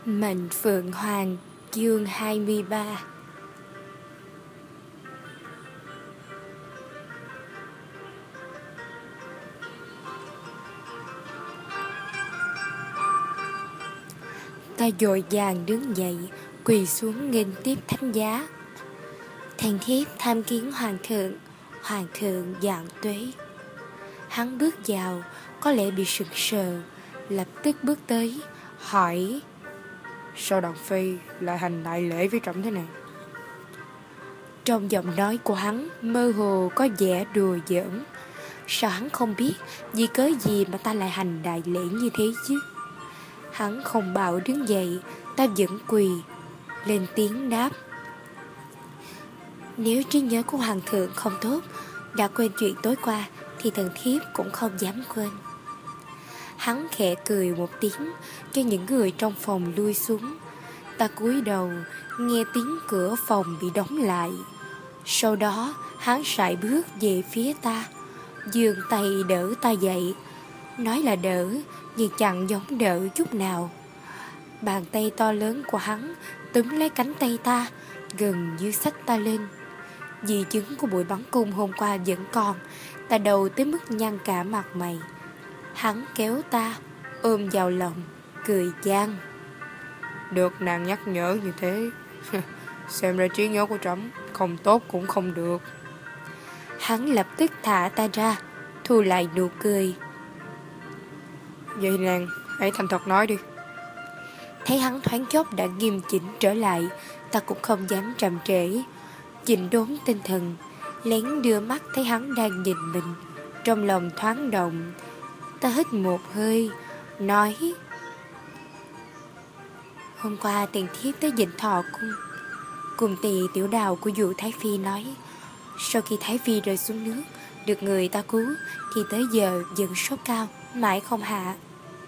Mệnh Phượng Hoàng chương 23. Ta dội vàng đứng dậy, quỳ xuống nghênh tiếp thánh giá. Thần thiếp tham kiến hoàng thượng vạn tuế. Hắn bước vào, có lẽ bị sững sờ, lập tức bước tới, hỏi: sao Đặng Phi lại hành đại lễ với trẫm thế này? Trong giọng nói của hắn mơ hồ có vẻ đùa giỡn. Sao hắn không biết vì cớ gì mà ta lại hành đại lễ như thế chứ? Hắn không bảo đứng dậy, ta vẫn quỳ, lên tiếng đáp: nếu trí nhớ của hoàng thượng không tốt, đã quên chuyện tối qua, thì thần thiếp cũng không dám quên. Hắn khẽ cười một tiếng cho những người trong phòng lui xuống. Ta cúi đầu nghe tiếng cửa phòng bị đóng lại. Sau đó hắn sải bước về phía ta, giương tay đỡ ta dậy. Nói là đỡ, nhưng chẳng giống đỡ chút nào. Bàn tay to lớn của hắn túm lấy cánh tay ta, gần như xách ta lên. Di chứng của buổi bắn cung hôm qua vẫn còn, ta đầu tới mức nhăn cả mặt mày. Hắn kéo ta, ôm vào lòng, cười chan: được nàng nhắc nhở như thế. Xem ra trí nhớ của trẫm không tốt cũng không được. Hắn lập tức thả ta ra, thu lại nụ cười. Vậy nàng hãy thành thật nói đi. Thấy hắn thoáng chốc đã nghiêm chỉnh trở lại, ta cũng không dám chậm trễ, chỉnh đốn tinh thần, lén đưa mắt thấy hắn đang nhìn mình. Trong lòng thoáng động, ta hít một hơi, nói: hôm qua tiền thiếp tới Vĩnh Thọ cung, cùng tỳ tiểu đào của dụ Thái Phi nói, sau khi Thái Phi rơi xuống nước, được người ta cứu, thì tới giờ vẫn sốt cao, mãi không hạ.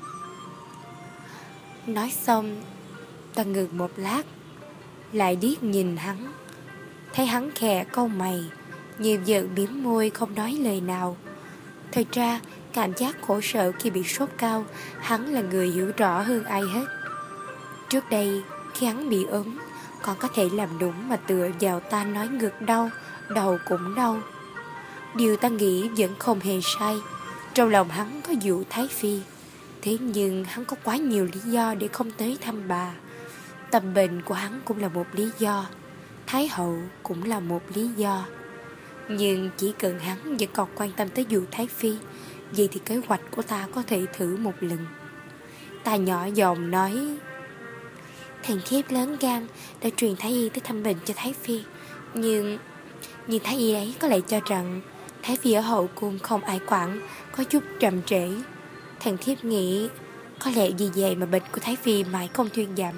Nói xong, ta ngừng một lát, lại điếc nhìn hắn. Thấy hắn khẽ cau mày, nhiều giận biếm môi không nói lời nào. Thật ra cảm giác khổ sở khi bị sốt cao, hắn là người hiểu rõ hơn ai hết. Trước đây khi hắn bị ốm, còn có thể làm đúng mà tựa vào ta nói ngực đau, đầu cũng đau. Điều ta nghĩ vẫn không hề sai. Trong lòng hắn có dụ Thái Phi, thế nhưng hắn có quá nhiều lý do để không tới thăm bà. Tâm bệnh của hắn cũng là một lý do, Thái hậu cũng là một lý do. Nhưng chỉ cần hắn vẫn còn quan tâm tới dụ Thái Phi, vậy thì kế hoạch của ta có thể thử một lần. Ta nhỏ giọng nói: thần thiếp lớn gan đã truyền Thái y tới thăm bệnh cho Thái Phi, nhưng Thái y ấy có lẽ cho rằng Thái Phi ở hậu cung không ai quản, có chút chậm trễ. Thần thiếp nghĩ có lẽ vì vậy mà bệnh của Thái Phi mãi không thuyên giảm.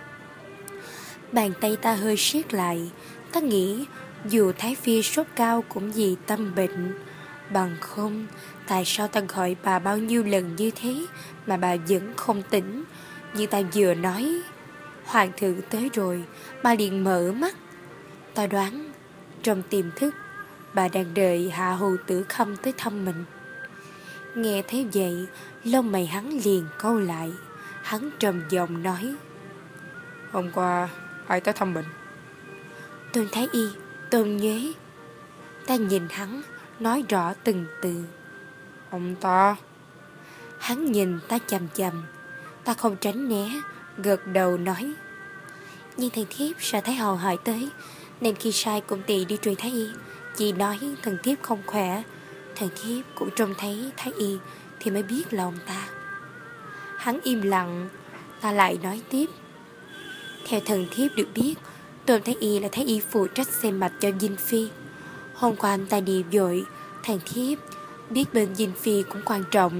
Bàn tay ta hơi siết lại. Ta nghĩ dù Thái Phi sốt cao cũng vì tâm bệnh, bằng không tại sao ta gọi bà bao nhiêu lần như thế mà bà vẫn không tỉnh. Nhưng ta vừa nói hoàng thượng tới rồi, bà liền mở mắt. Ta đoán trong tiềm thức bà đang đợi Hạ Hầu Tử Khâm tới thăm mình. Nghe thế vậy, lông mày hắn liền cau lại. Hắn trầm giọng nói: hôm qua ai tới thăm bệnh? Tôn Thái Y, Tôn Nhuế. Ta nhìn hắn, nói rõ từng từ: ông ta. Hắn nhìn ta chằm chằm. Ta không tránh né, gật đầu nói: nhưng thần thiếp sợ Thái hậu hỏi tới, nên khi sai cùng tỳ đi truyền Thái Y, chị nói thần thiếp không khỏe. Thần thiếp cũng trông thấy Thái Y thì mới biết là ông ta. Hắn im lặng. Ta lại nói tiếp: theo thần thiếp được biết, Tôn Thái Y là Thái Y phụ trách xem mạch cho Dinh Phi. Hôm qua anh ta đi vội, thần thiếp biết bên Dinh Phi cũng quan trọng.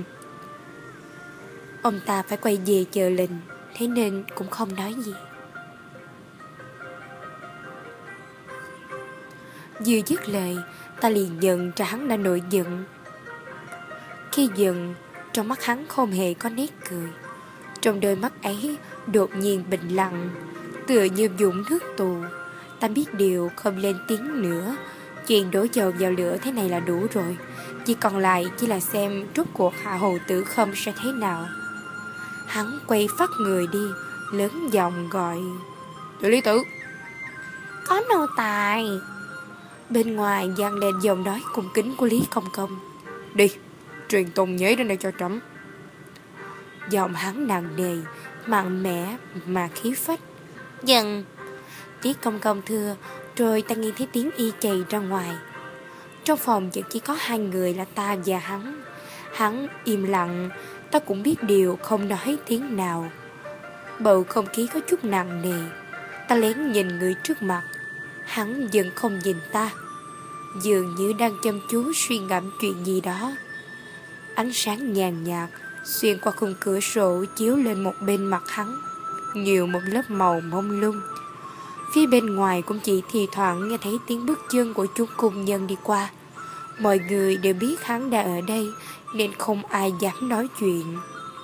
Ông ta phải quay về chờ lệnh, thế nên cũng không nói gì. Vừa dứt lời, ta liền nhận ra hắn đã nổi giận. Khi giận, trong mắt hắn không hề có nét cười. Trong đôi mắt ấy đột nhiên bình lặng, tựa như vũng nước tù. Ta biết điều không lên tiếng nữa. Chuyện đổ dầu vào lửa thế này là đủ rồi. Chỉ còn lại chỉ là xem rốt cuộc Hạ Hầu Tử Khâm sẽ thế nào. Hắn quay phắt người đi, lớn giọng gọi: Tiểu Lý Tử. Có nô tài. Bên ngoài vang lên giọng nói cung kính của Lý Công Công: Đi, truyền tùng nhế đến đây cho trẫm. Giọng hắn nặng nề, mạnh mẽ mà khí phách. Dần. Lý Công Công thưa, rồi ta nghe thấy tiếng y chạy ra ngoài. Trong phòng chỉ có hai người là ta và hắn. Hắn im lặng, ta cũng biết điều, không nói tiếng nào. Bầu không khí có chút nặng nề. Ta lén nhìn người trước mặt. Hắn vẫn không nhìn ta, dường như đang chăm chú suy ngẫm chuyện gì đó. Ánh sáng nhàn nhạt xuyên qua khung cửa sổ chiếu lên một bên mặt hắn, nhiều một lớp màu mông lung. Phía bên ngoài cũng chỉ thì thoảng nghe thấy tiếng bước chân của chúng cung nhân đi qua. Mọi người đều biết hắn đã ở đây nên không ai dám nói chuyện.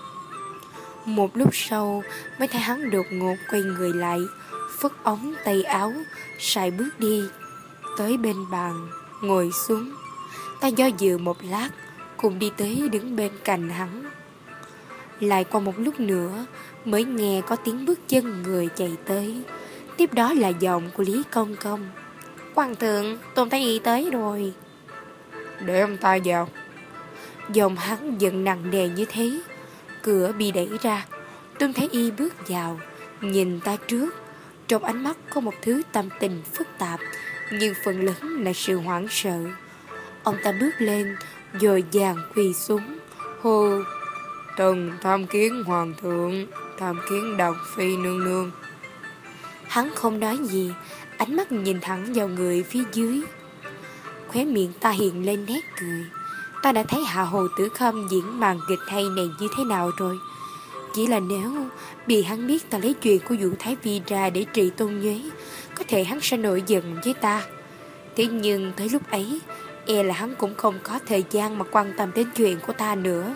Một lúc sau mới thấy hắn đột ngột quay người lại, phất ống tay áo, sải bước đi tới bên bàn, ngồi xuống. Ta do dự một lát, cùng đi tới đứng bên cạnh hắn. Lại qua một lúc nữa mới nghe có tiếng bước chân người chạy tới. Tiếp đó là giọng của Lý Công Công: Hoàng thượng, Tôn Thái Y tới rồi. Để ông ta vào. Giọng hắn giận nặng nề như thế. Cửa bị đẩy ra. Tôn Thái Y bước vào, nhìn ta trước. Trong ánh mắt có một thứ tâm tình phức tạp, nhưng phần lớn là sự hoảng sợ. Ông ta bước lên, dội vàng quỳ xuống, hô: Thần tham kiến hoàng thượng, tham kiến Đặng Phi nương nương. Hắn không nói gì, ánh mắt nhìn thẳng vào người phía dưới. Khóe miệng ta hiện lên nét cười. Ta đã thấy Hạ Hồ Tử Khâm diễn màn kịch hay này như thế nào rồi. Chỉ là nếu bị hắn biết ta lấy chuyện của Vũ Thái Vi ra để trị Tôn Nhuế, có thể hắn sẽ nổi giận với ta. Thế nhưng tới lúc ấy, e là hắn cũng không có thời gian mà quan tâm đến chuyện của ta nữa.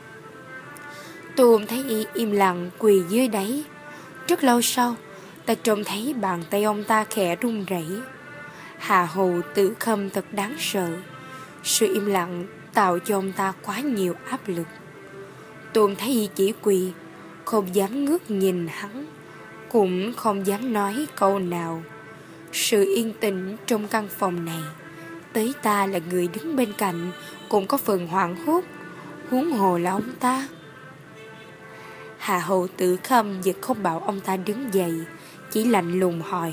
Tôn Thái Y im lặng quỳ dưới đáy. Rất lâu sau, ta trông thấy bàn tay ông ta khẽ run rẩy. Hạ Hồ Tử Khâm thật đáng sợ. Sự im lặng tạo cho ông ta quá nhiều áp lực. Tôn Thái Y chỉ quỳ, không dám ngước nhìn hắn, cũng không dám nói câu nào. Sự yên tĩnh trong căn phòng này, tới ta là người đứng bên cạnh cũng có phần hoảng hốt, huống hồ là ông ta. Hạ Hồ Tử Khâm vẫn không bảo ông ta đứng dậy, chỉ lạnh lùng hỏi: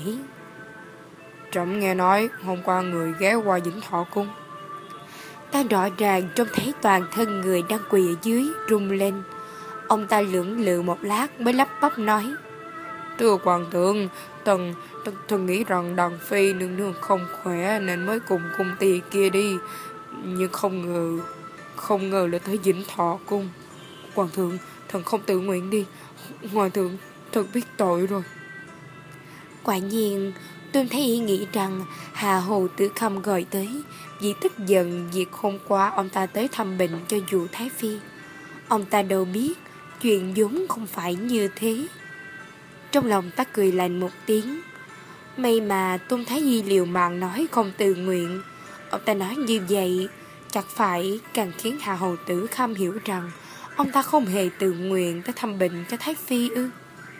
Trẫm nghe nói hôm qua người ghé qua Vĩnh Thọ Cung. Ta rõ ràng trông thấy toàn thân người đang quỳ ở dưới rung lên. Ông ta lưỡng lự một lát mới lắp bắp nói: Thưa hoàng thượng, thần nghĩ rằng Đặng Phi nương nương không khỏe nên mới cùng cung tỳ kia đi, nhưng không ngờ là tới Vĩnh Thọ Cung. Hoàng thượng, thần không tự nguyện đi. Hoàng thượng, thần biết tội rồi. Quả nhiên, tôi thấy ý nghĩ rằng Hạ Hồ Tử Khâm gọi tới vì tức giận việc hôm qua ông ta tới thăm bệnh cho Vũ Thái Phi. Ông ta đâu biết chuyện vốn không phải như thế. Trong lòng ta cười lạnh một tiếng. May mà Tôn Thái Y liều mạng nói không tự nguyện. Ông ta nói như vậy chắc phải càng khiến Hạ Hồ Tử Khâm hiểu rằng ông ta không hề tự nguyện tới thăm bệnh cho Thái Phi ư.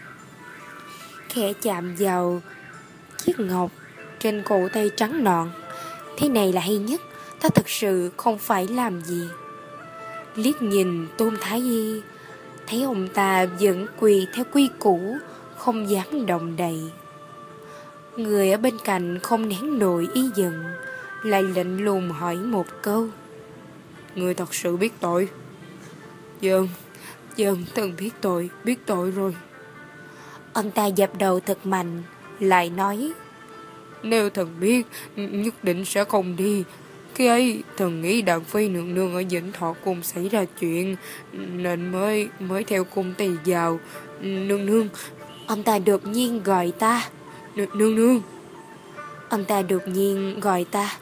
Khẽ chạm vào chiếc ngọc trên cổ tay trắng nõn. Thế này là hay nhất. Ta thật sự không phải làm gì. Liếc nhìn Tôn Thái Y, thấy ông ta vẫn quỳ theo quy củ, không dám động đậy. Người ở bên cạnh không nén nổi ý giận, lại lạnh lùng hỏi một câu: Người thật sự biết tội? Vâng, thần biết tội rồi. Ông ta dập đầu thật mạnh, lại nói: Nếu thần biết, nhất định sẽ không đi. Khi ấy, thần nghĩ Đặng Phi nương nương ở Vĩnh Thọ Cung xảy ra chuyện, nên mới theo cung tỳ vào. Nương. Ông ta đột nhiên gọi ta. Nương. Ông ta đột nhiên gọi ta.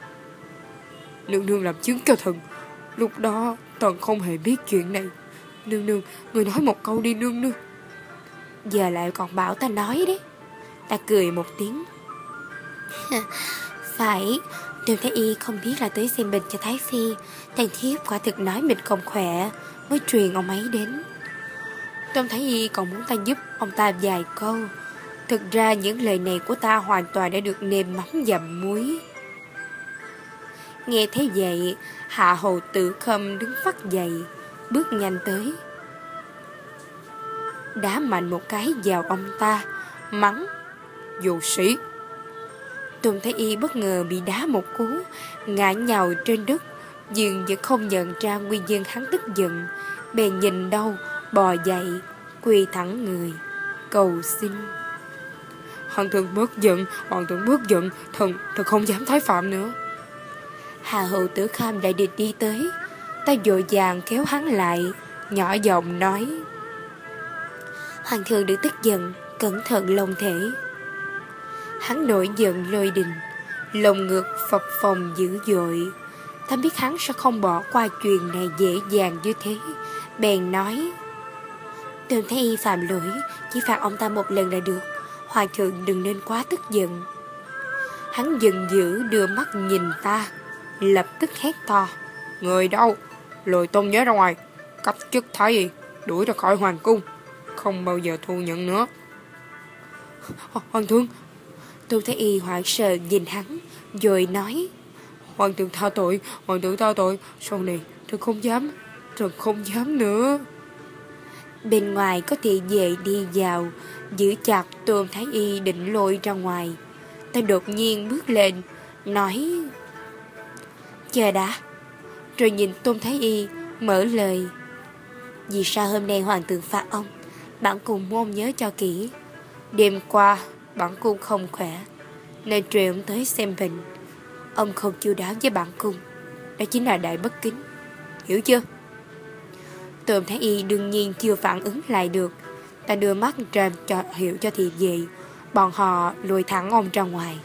Nương làm chứng cho thần. Lúc đó, thần không hề biết chuyện này. Nương, người nói một câu đi nương. Giờ lại còn bảo ta nói đấy. Ta cười một tiếng. Phải, Tôn Thái Y không biết là tới xem bệnh cho Thái Phi. Thằng thiếp quả thực nói mình không khỏe mới truyền ông ấy đến. Tôn Thái Y còn muốn ta giúp ông ta vài câu. Thực ra những lời này của ta hoàn toàn đã được nêm mắm dặm muối. Nghe thế vậy, Hạ Hầu Tử Khâm đứng phắt dậy, bước nhanh tới, đá mạnh một cái vào ông ta, mắng: vô sĩ. Tôn Thái Y bất ngờ bị đá một cú, ngã nhào trên đất, nhưng vẫn không nhận ra nguyên nhân hắn tức giận. Bèn nhìn đâu, bò dậy, quỳ thẳng người, cầu xin: Hoàng thượng bớt giận, hoàng thượng bớt giận, thần không dám tái phạm nữa. Hạ Hầu Tử Khâm đại địch đi tới, ta vội vàng kéo hắn lại, nhỏ giọng nói: Hoàng thượng đừng tức giận, cẩn thận long thể. Hắn nổi giận lôi đình, lồng ngực phập phồng dữ dội. Ta biết hắn sẽ không bỏ qua chuyện này dễ dàng như thế, bèn nói: Tôn Thái Y phạm lỗi, chỉ phạt ông ta một lần là được, hoàng thượng đừng nên quá tức giận. Hắn giận dữ đưa mắt nhìn ta, lập tức hét to: Người đâu? Lôi Tôn nhớ ra ngoài, cách chức Thái Y, đuổi ra khỏi hoàng cung, không bao giờ thu nhận nữa. Hoàng thượng. Tôn Thái Y hoảng sợ nhìn hắn, rồi nói: Hoàng thượng tha tội, hoàng thượng tha tội, sau này thần không dám nữa. Bên ngoài có thị vệ đi vào, giữ chặt Tôn Thái Y định lôi ra ngoài. Ta đột nhiên bước lên, nói: Chờ đã. Rồi nhìn Tôn Thái Y, mở lời: Vì sao hôm nay hoàng thượng phạt ông, bản cung môn nhớ cho kỹ. Đêm qua bản cung không khỏe, nên truyền ông tới xem bệnh. Ông không chu đáo với bản cung, đó chính là đại bất kính, hiểu chưa? Tôn Thái Y đương nhiên chưa phản ứng lại được. Ta đưa mắt ra cho hiểu cho thị vệ. Bọn họ lùi thẳng ông ra ngoài.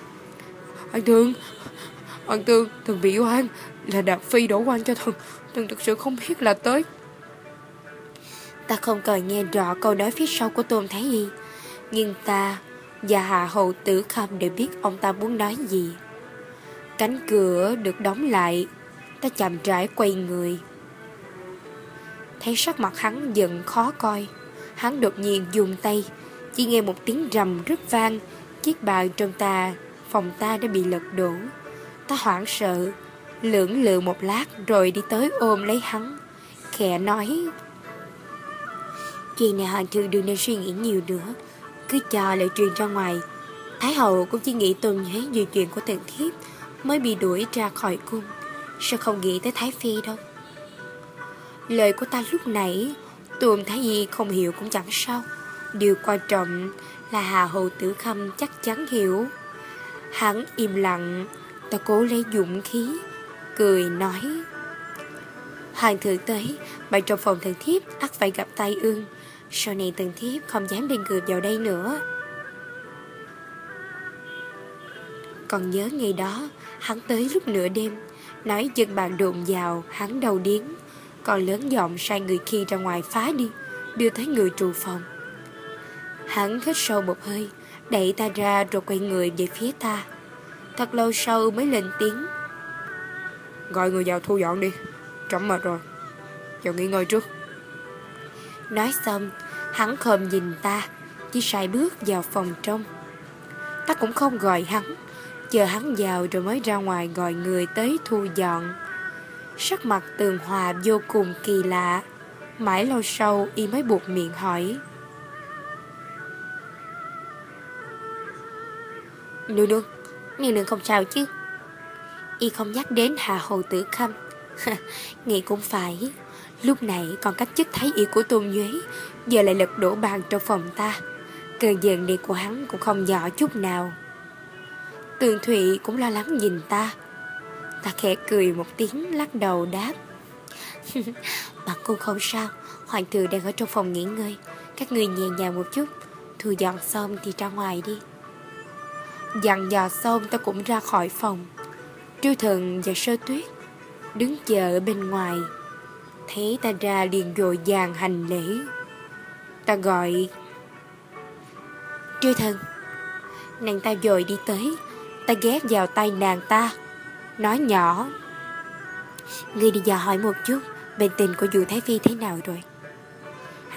Hoàng thượng, thần bị oan, là Đạt Phi đổ oan cho thần thực sự không biết là tới. Ta không cần nghe rõ câu nói phía sau của Tôn Thái Y, nhưng ta và Hạ Hầu Tử Khâm đều biết ông ta muốn nói gì. Cánh cửa được đóng lại, ta chậm rãi quay người. Thấy sắc mặt hắn giận khó coi, hắn đột nhiên dùng tay, chỉ nghe một tiếng rầm rất vang, chiếc bàn trong phòng ta đã bị lật đổ. Ta hoảng sợ, lưỡng lự một lát rồi đi tới ôm lấy hắn, khẽ nói: Chuyện này hoàng thượng đừng nên suy nghĩ nhiều nữa, cứ cho lời truyền ra ngoài. Thái hậu cũng chỉ nghĩ Tôn Nhuế vì chuyện của thần thiếp mới bị đuổi ra khỏi cung, sao không nghĩ tới Thái Phi đâu. Lời của ta lúc nãy Tôn Thái Y không hiểu cũng chẳng sao, điều quan trọng là Hạ Hầu Tử Khâm chắc chắn hiểu. Hắn im lặng, ta cố lấy dũng khí, cười nói: Hoàng thượng tới, mà trong phòng thần thiếp ắt phải gặp tai ương, sau này thần thiếp không dám đem người vào đây nữa. Còn nhớ ngày đó hắn tới lúc nửa đêm, nói dân bạn đồn vào, hắn đầu điếng, còn lớn giọng sai người khi ra ngoài phá đi, đưa tới người trụ phòng. Hắn hít sâu một hơi, đẩy ta ra rồi quay người về phía ta. Thật lâu sau mới lên tiếng: Gọi người vào thu dọn đi, trẫm mệt rồi, vào nghỉ ngơi trước. Nói xong, hắn không nhìn ta, chỉ sải bước vào phòng trong. Ta cũng không gọi hắn, chờ hắn vào rồi mới ra ngoài gọi người tới thu dọn. Sắc mặt Tường Hòa vô cùng kỳ lạ. Mãi lâu sau y mới buộc miệng hỏi: Nương, nương không sao chứ? Y không nhắc đến Hạ Hầu Tử Khâm. Nghĩ cũng phải, lúc nãy còn cách chức thái y của Tôn Nhuế, giờ lại lật đổ bàn trong phòng ta. Cơn giận này của hắn cũng không nhỏ chút nào. Tường Thụy cũng lo lắng nhìn ta. Ta khẽ cười một tiếng, lắc đầu đáp: Bạn cô không sao, hoàng thượng đang ở trong phòng nghỉ ngơi, các ngươi nhẹ nhàng một chút, thu dọn xong thì ra ngoài đi. Dặn dò xong ta cũng ra khỏi phòng. Trư Thần và Sơ Tuyết đứng chờ ở bên ngoài, thấy ta ra liền vội vàng hành lễ. Ta gọi: Trư Thần. Nàng ta vội đi tới. Ta ghé vào tay nàng ta, nói nhỏ: Ngươi đi dò hỏi một chút bệnh tình của Dụ Thái Phi thế nào rồi.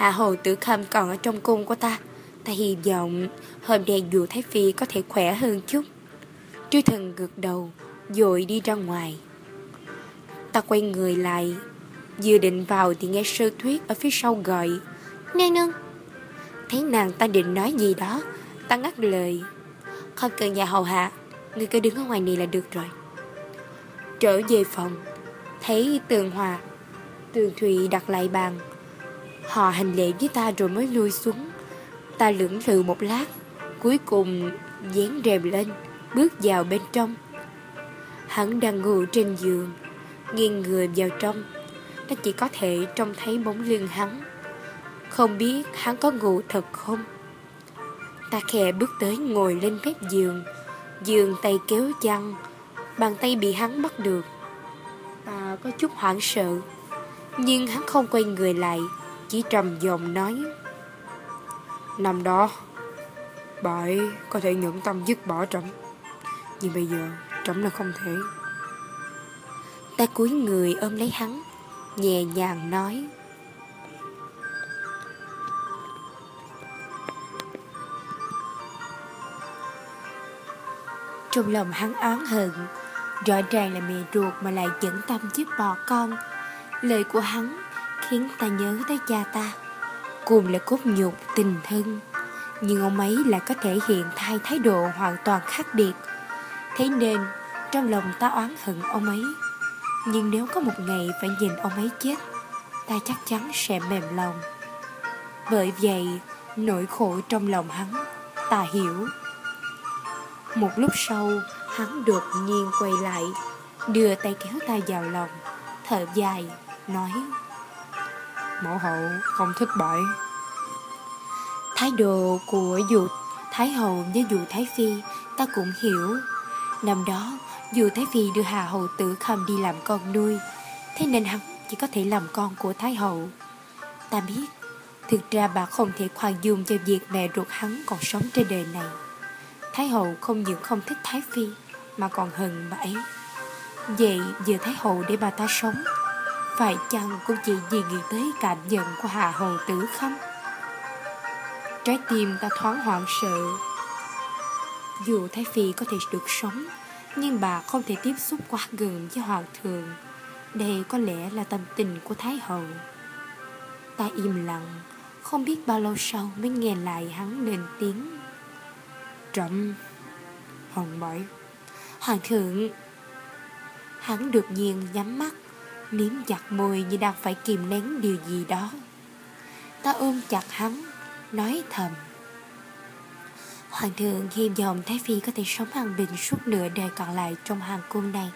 Hạ Hầu Tử Khâm còn ở trong cung của ta. Ta hy vọng hôm nay dù Thái Phi có thể khỏe hơn chút. Trư Thần gật đầu rồi đi ra ngoài. Ta quay người lại, vừa định vào thì nghe Sư Thuyết ở phía sau gọi: Nương nương. Thấy nàng ta định nói gì đó, ta ngắt lời: Không cần nhà hầu hạ, ngươi cứ đứng ở ngoài này là được rồi. Trở về phòng, thấy Tường Hòa, Tường Thụy đặt lại bàn. Họ hành lễ với ta rồi mới lui xuống. Ta lưỡng lự một lát, cuối cùng dán rèm lên, bước vào bên trong. Hắn đang ngủ trên giường, nghiêng người vào trong. Ta chỉ có thể trông thấy bóng lưng hắn. Không biết hắn có ngủ thật không. Ta khẽ bước tới ngồi lên mép giường, giường tay kéo chăn, bàn tay bị hắn bắt được. Ta có chút hoảng sợ, nhưng hắn không quay người lại, chỉ trầm giọng nói: Năm đó bà ấy có thể nhẫn tâm dứt bỏ trẫm, nhưng bây giờ trẫm là không thể. Ta cúi người ôm lấy hắn, nhẹ nhàng nói: Trong lòng hắn oán hận, rõ ràng là mẹ ruột mà lại dẫn tâm giúp bỏ con. Lời của hắn khiến ta nhớ tới cha ta, cùng là cốt nhục tình thân, nhưng ông ấy lại có thể hiện hai thái độ hoàn toàn khác biệt. Thế nên trong lòng ta oán hận ông ấy, nhưng nếu có một ngày phải nhìn ông ấy chết, ta chắc chắn sẽ mềm lòng. Bởi vậy nỗi khổ trong lòng hắn ta hiểu. Một lúc sau, hắn đột nhiên quay lại, đưa tay kéo ta vào lòng, thở dài nói: Mẫu hậu không thích bãi. Thái độ của dù Thái hậu với dù Thái phi ta cũng hiểu. Năm đó dù Thái phi đưa Hạ Hầu Tử Khâm đi làm con nuôi, thế nên hắn chỉ có thể làm con của Thái hậu. Ta biết thực ra bà không thể khoan dung cho việc mẹ ruột hắn còn sống trên đời này. Thái hậu không những không thích Thái phi mà còn hận bà ấy. Vậy giờ Thái hậu để bà ta sống, phải chăng cũng chỉ vì nghĩ tới cảm nhận của Hạ Hầu Tử Khâm? Trái tim ta thoáng hoảng sợ. Dù Thái phi có thể được sống, nhưng bà không thể tiếp xúc quá gần với hoàng thượng. Đây có lẽ là tâm tình của Thái hậu. Ta im lặng, không biết bao lâu sau mới nghe lại hắn lên tiếng: Trẫm hận bãi. Hoàng thượng. Hắn đột nhiên nhắm mắt, liếm chặt môi như đang phải kìm nén điều gì đó. Ta ôm chặt hắn, nói thầm: Hoàng thượng hy vọng Thái phi có thể sống an bình suốt nửa đời còn lại trong hoàng cung này.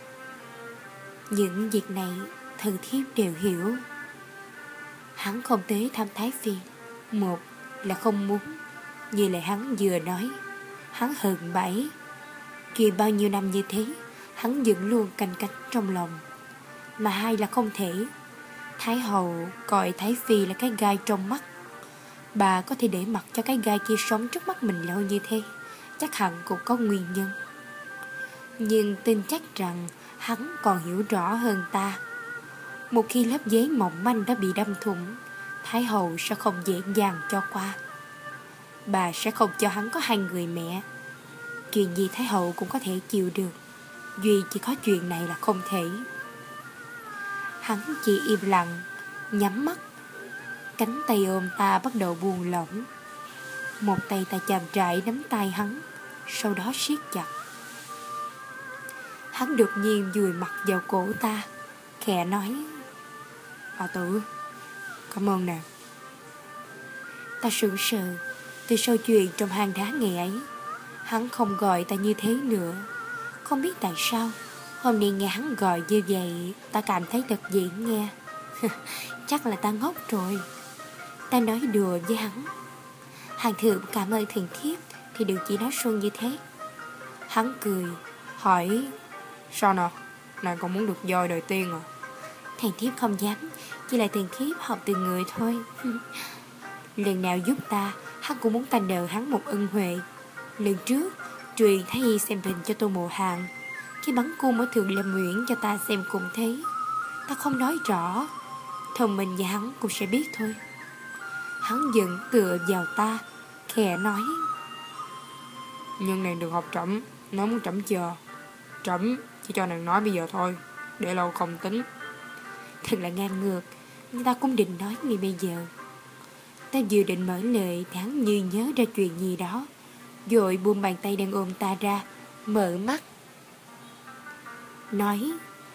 Những việc này thần thiếp đều hiểu. Hắn không tới thăm Thái phi, một là không muốn, như lời hắn vừa nói, hắn hận bà ấy. Kỳ bao nhiêu năm như thế, hắn vẫn luôn canh cánh trong lòng. Mà hai là không thể. Thái hậu coi Thái phi là cái gai trong mắt. Bà có thể để mặc cho cái gai kia sống trước mắt mình lâu như thế, chắc hẳn cũng có nguyên nhân. Nhưng tin chắc rằng hắn còn hiểu rõ hơn ta. Một khi lớp giấy mỏng manh đã bị đâm thủng, Thái hậu sẽ không dễ dàng cho qua. Bà sẽ không cho hắn có hai người mẹ. Chuyện gì Thái hậu cũng có thể chịu được, duy chỉ có chuyện này là không thể. Hắn chỉ im lặng, nhắm mắt. Cánh tay ôm ta bắt đầu buông lỏng. Một tay ta chạm trại nắm tay hắn, sau đó siết chặt. Hắn đột nhiên dùi mặt vào cổ ta, khẽ nói: Bà Tử, cảm ơn nàng. Ta sững sờ. Từ sau chuyện trong hang đá ngày ấy, hắn không gọi ta như thế nữa. Không biết tại sao hôm nay nghe hắn gọi như vậy, ta cảm thấy thật dễ nghe. Chắc là ta ngốc rồi. Ta nói đùa với hắn: Hoàng thượng cảm ơn thần thiếp thì đừng chỉ nói suông như thế. Hắn cười, hỏi: Sao nào, nàng còn muốn được voi đời tiên à? Thần thiếp không dám, chỉ là thần thiếp học từ người thôi. Lần nào giúp ta, hắn cũng muốn ta nợ hắn một ân huệ. Lần trước truyền Thái Y xem bệnh cho Tô Mộ Hàn, khi bắn cung ở Thượng Lâm Nguyễn cho ta xem cũng thấy. Ta không nói rõ, thông minh và hắn cũng sẽ biết thôi. Hắn dần tựa vào ta, khẽ nói: Nhưng nàng đừng học trẫm, nói muốn trẫm chờ. Trẫm chỉ cho nàng nói bây giờ thôi, để lâu không tính. Thật là ngang ngược, nhưng ta cũng định nói ngay bây giờ. Ta vừa định mở lời thì hắn như nhớ ra chuyện gì đó, rồi buông bàn tay đang ôm ta ra, mở mắt, nói: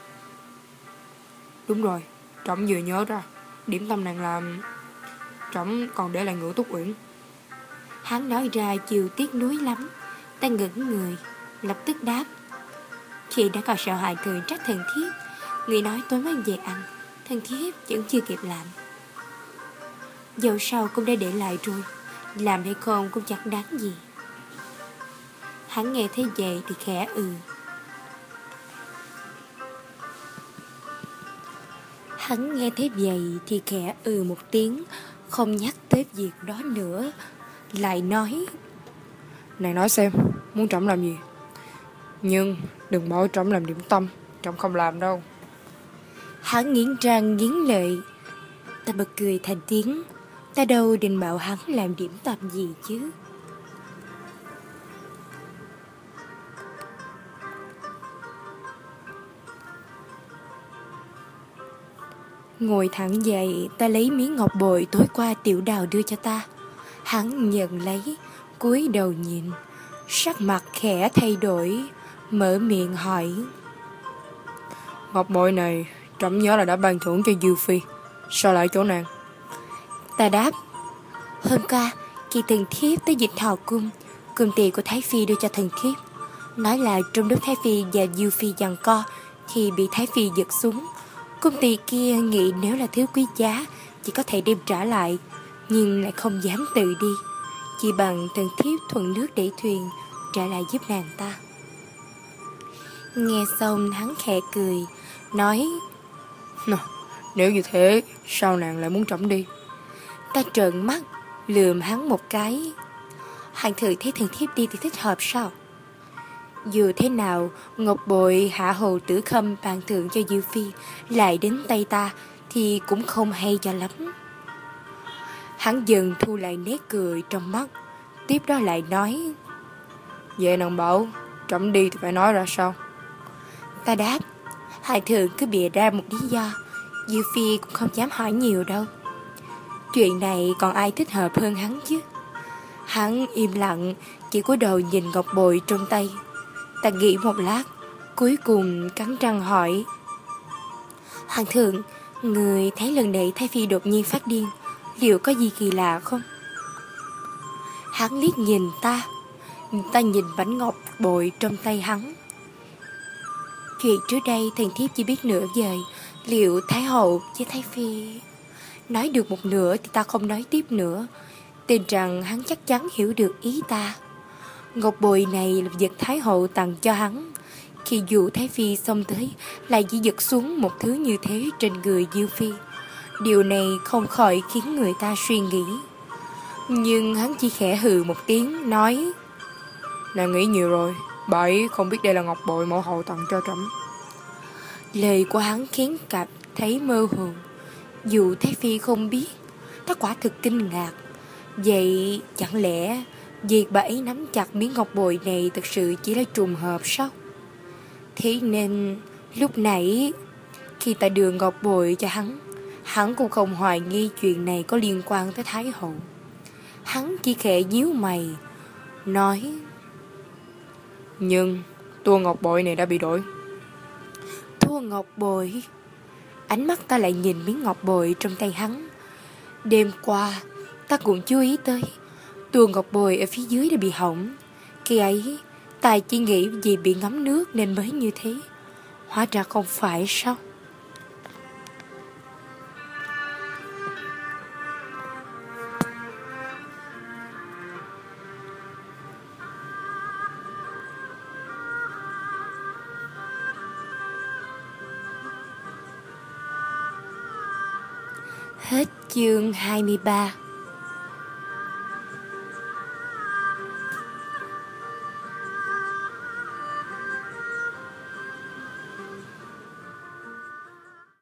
Đúng rồi, trẫm vừa nhớ ra, điểm tâm nàng làm, trẫm còn để lại Ngự Túc Uyển. Hắn nói ra chiều tiếc nuối lắm. Ta ngẩn người, lập tức đáp: Chị đã còn sợ hại thường trách thần thiếp. Người nói tối mới về ăn, thần thiếp vẫn chưa kịp làm. Dẫu sao cũng đã để lại rồi, làm hay không cũng chẳng đáng gì. Hắn nghe thấy vậy thì khẽ Hắn nghe thấy vậy thì khẽ một tiếng, không nhắc tới việc đó nữa, lại nói: Nàng nói xem, muốn trẫm làm gì? Nhưng đừng bảo trẫm làm điểm tâm, trẫm không làm đâu. Hắn nghiến răng nghiến lợi. Ta bật cười thành tiếng. Ta đâu định bảo hắn làm điểm tâm gì chứ. Ngồi thẳng dậy, ta lấy miếng ngọc bội tối qua Tiểu Đào đưa cho ta. Hắn nhận lấy, cúi đầu nhìn, sắc mặt khẽ thay đổi, mở miệng hỏi: Ngọc bội này trẫm nhớ là đã ban thưởng cho Dư Phi, sao lại chỗ nàng? Ta đáp: Hôm qua khi thần thiếp tới Dịch Thọ cung, cơm tiền của Thái Phi đưa cho thần thiếp, nói là trong lúc Thái Phi và Dư Phi giằng co thì bị Thái Phi giật súng. Cung tỳ kia nghĩ nếu là thứ quý giá chỉ có thể đem trả lại, nhưng lại không dám tự đi, chỉ bằng thần thiếp thuận nước đẩy thuyền trả lại giúp nàng ta. Nghe xong hắn khẽ cười, nói: Nếu như thế, sao nàng lại muốn trẫm đi? Ta trợn mắt lườm hắn một cái. Hoàng thượng thấy thần thiếp đi thì thích hợp sao? Dù thế nào, ngọc bội hạ hồ tử khâm ban thưởng cho Dư Phi lại đến tay ta thì cũng không hay cho lắm. Hắn dần thu lại nét cười trong mắt, tiếp đó lại nói: Vậy nàng bảo trẫm đi thì phải nói ra sao? Ta đáp: Hoàng thượng cứ bịa ra một lý do, Dư Phi cũng không dám hỏi nhiều đâu. Chuyện này còn ai thích hợp hơn hắn chứ. Hắn im lặng, chỉ cúi đầu nhìn ngọc bội trong tay. Ta nghĩ một lát, cuối cùng cắn răng hỏi: Hoàng thượng, người thấy lần này Thái Phi đột nhiên phát điên, liệu có gì kỳ lạ không? Hắn liếc nhìn ta. Ta nhìn bánh ngọc bội trong tay hắn. Chuyện trước đây thần thiếp chỉ biết nửa vời, liệu Thái hậu với Thái Phi... Nói được một nửa thì ta không nói tiếp nữa, tin rằng hắn chắc chắn hiểu được ý ta. Ngọc bội này là vật Thái hậu tặng cho hắn. Khi dụ Thái Phi xông tới lại chỉ giật xuống một thứ như thế trên người Dư Phi. Điều này không khỏi khiến người ta suy nghĩ. Nhưng hắn chỉ khẽ hừ một tiếng, nói: Nàng nghĩ nhiều rồi, bà ấy không biết đây là ngọc bội mẫu hậu tặng cho trẫm. Lời của hắn khiến Cạp thấy mơ hồ. Dù Thái Phi không biết, ta quả thực kinh ngạc. Vậy chẳng lẽ việc bà ấy nắm chặt miếng ngọc bội này thực sự chỉ là trùng hợp sao? Thế nên lúc nãy khi ta đưa ngọc bội cho hắn cũng không hoài nghi chuyện này có liên quan tới Thái hậu. Hắn chỉ khẽ nhíu mày, nói: Nhưng tua ngọc bội này đã bị đổi. Thua ngọc bội? Ánh mắt ta lại nhìn miếng ngọc bội trong tay hắn. Đêm qua ta cũng chú ý tới tua ngọc bội ở phía dưới đã bị hỏng. Khi ấy ta chỉ nghĩ vì bị ngấm nước nên mới như thế, hóa ra không phải sao? Hết chương 23.